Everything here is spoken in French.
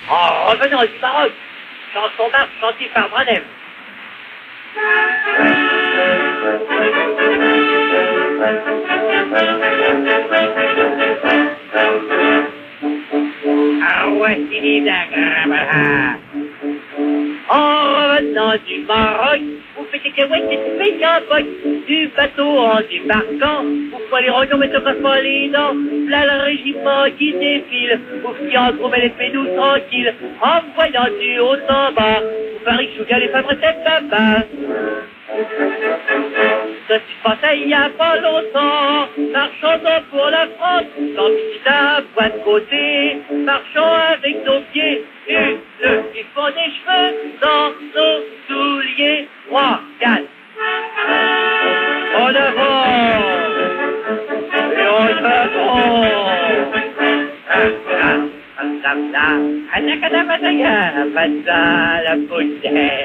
En revenant du Maroc, chanson marche chantée par Branem. Ah ouais, en revenant du Maroc, vous faites des cacahuètes et vous faites un poc. Du bateau en débarquant, vous prenez les rognons, mais pas les dents. Là, le régiment qui défile, vous qui en trouvez les pédous tranquilles. En voyant du haut en bas, vous Paris chouga les femmes recettes papa. Ça se passait il y a pas longtemps, marchant pour la France, dans un bois de côté, marchant avec nos pieds, une, deux, ils font des cheveux dans nos souliers, 3, 4. En avant, et en avant.